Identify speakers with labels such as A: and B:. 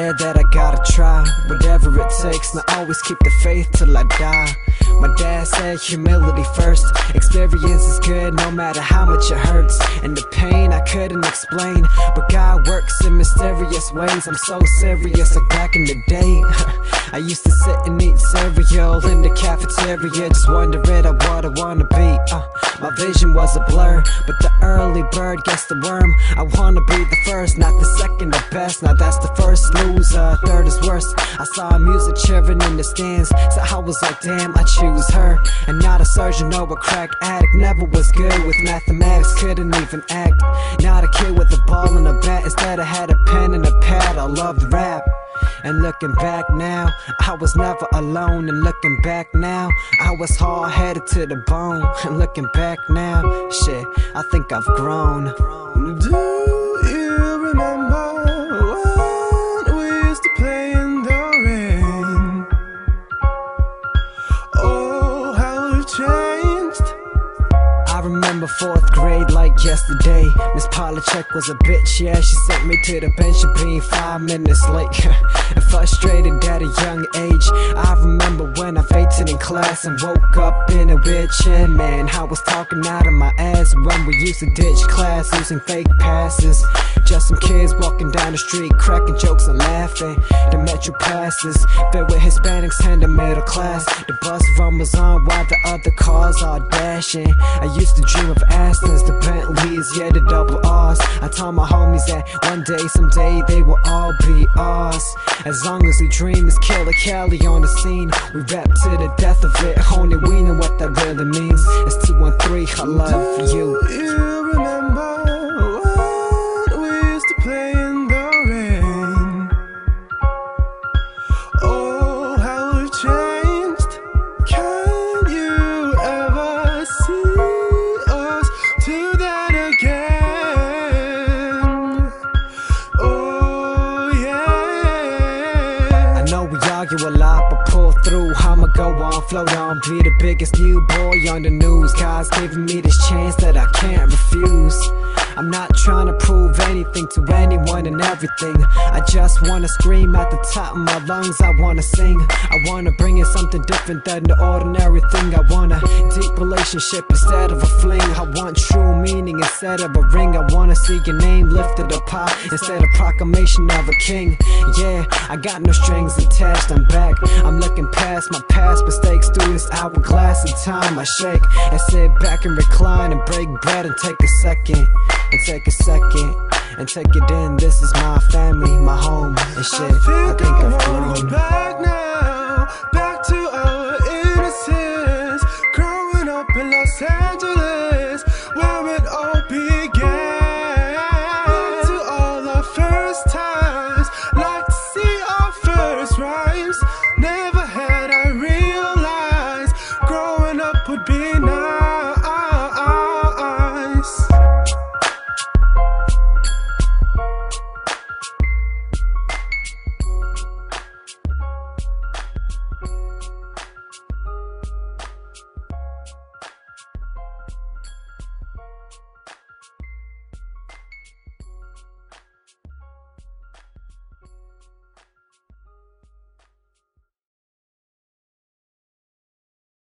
A: swear that I gotta try whatever it takes, and I always keep the faith till I die. My dad said humility first. Experience is good no matter how much it hurts, and the pain I couldn't explain, but God works in mysterious ways. I'm so serious, like back in the day I used to sit and eat cereal in the cafeteria, just wondering what I wanna be. My vision was a blur, but the early bird gets the worm. I wanna be the first, not the second or best. Now that's the first loser, third is worse. I saw music cheering in the stands, so I was like, damn, I choose her. And not a surgeon or a crack addict, never was good with mathematics, couldn't even act. Not a kid with a ball and a bat, instead I had a pen and a pad. I loved rap. And looking back now, I was never alone. And looking back now, I was hard-headed to the bone. And looking back now, shit, I think I've grown.
B: Do you remember when we used to play in the rain? Oh, how we've changed.
A: I remember 4th grade like yesterday. Miss Polachek was a bitch, yeah. She sent me to the bench for being 5 minutes late. And frustrated at a young age. I remember when I fainted in class and woke up in a wheelchair. Man, I was talking out of my ass when we used to ditch class using fake passes. Just some kids walking down the street, cracking jokes and laughing. The metro passes filled with Hispanics and the middle class. The bus rumbles on while the other cars are dashing. I used to dream of Astons, the Bentleys, yeah, the double R's. I told my homies that one day, someday, they will all be ours. As long as we dream, is Killer Cali on the scene. We rap to the death of it, only we know what that really means. It's 213, I love you.
B: Do you remember when we used to play in the rain? Oh, how we've changed. Can you ever see us do that again? Oh, yeah.
A: I know we argue a lot, but pull through. I'ma go on, float on, be the biggest new boy on the news. God's giving me this chance that I can't refuse. I'm not trying to prove anything to anyone and everything. I just wanna scream at the top of my lungs. I wanna sing, I wanna bring in something different than the ordinary thing. I want a deep relationship instead of a fling. I want true meaning instead of a ring. I wanna see your name lifted up high instead of proclamation of a king. Yeah, I got no strings attached, I'm back. I'm looking past my past mistakes through this hourglass of time. I shake and sit back and recline and break bread and take a second. And take a second and take it in. This is my family, my home and shit. I think I've grown.
B: Back now.